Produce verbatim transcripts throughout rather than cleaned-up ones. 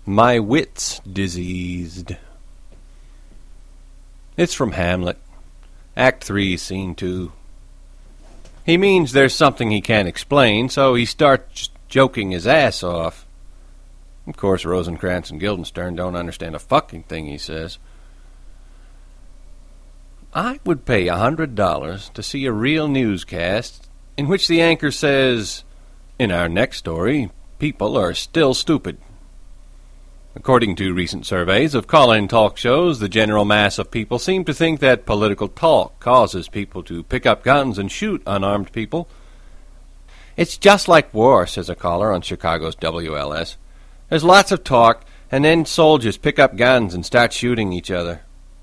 My wit's diseased. It's from Hamlet. Act three, Scene two. He means there's something he can't explain, so he starts joking his ass off. Of course, Rosencrantz and Guildenstern don't understand a fucking thing he says. I would pay a hundred dollars to see a real newscast in which the anchor says, "In our next story, people are still stupid." According to recent surveys of call-in talk shows, the general mass of people seem to think that political talk causes people to pick up guns and shoot unarmed people. "It's just like war," says a caller on Chicago's W L S. "There's lots of talk, and then soldiers pick up guns and start shooting each other."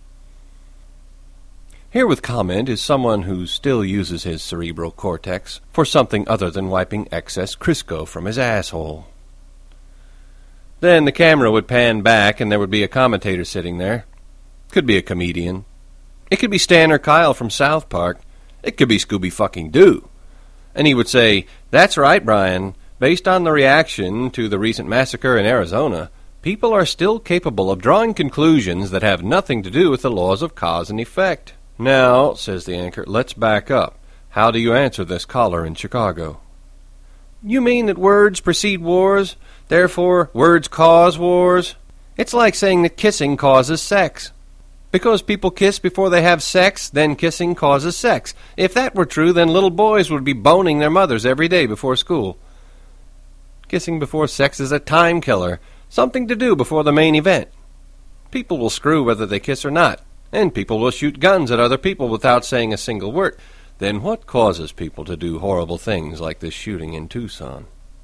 Here with comment is someone who still uses his cerebral cortex for something other than wiping excess Crisco from his asshole. Then the camera would pan back and there would be a commentator sitting there. Could be a comedian. It could be Stan or Kyle from South Park. It could be Scooby-fucking-Doo. And he would say, "That's right, Brian. Based on the reaction to the recent massacre in Arizona, people are still capable of drawing conclusions that have nothing to do with the laws of cause and effect." "Now," says the anchor, "let's back up. How do you answer this caller in Chicago?" "You mean that words precede wars? Therefore, words cause wars? It's like saying that kissing causes sex. Because people kiss before they have sex, then kissing causes sex. If that were true, then little boys would be boning their mothers every day before school. Kissing before sex is a time killer, something to do before the main event. People will screw whether they kiss or not, and people will shoot guns at other people without saying a single word. Then what causes people to do horrible things like this shooting in Tucson?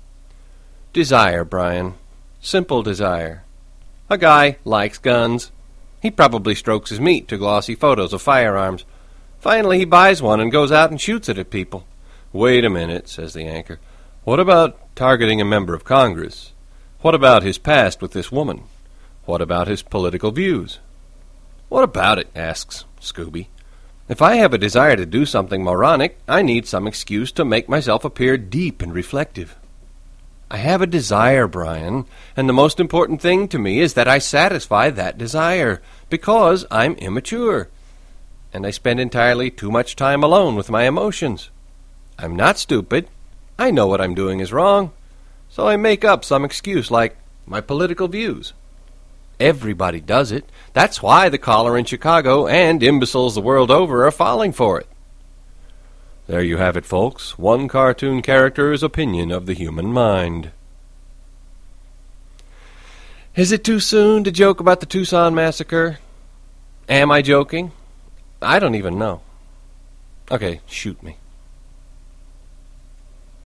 Desire, Brian. Simple desire. A guy likes guns. He probably strokes his meat to glossy photos of firearms. Finally, he buys one and goes out and shoots it at people. Wait a minute, says the anchor. What about targeting a member of Congress? What about his past with this woman? What about his political views? What about it, asks Scooby. If I have a desire to do something moronic, I need some excuse to make myself appear deep and reflective. I have a desire, Brian, and the most important thing to me is that I satisfy that desire, because I'm immature, and I spend entirely too much time alone with my emotions. I'm not stupid. I know what I'm doing is wrong, so I make up some excuse like my political views. Everybody does it. That's why the caller in Chicago and imbeciles the world over are falling for it. There you have it, folks. One cartoon character's opinion of the human mind. Is it too soon to joke about the Tucson massacre? Am I joking? I don't even know. Okay, shoot me.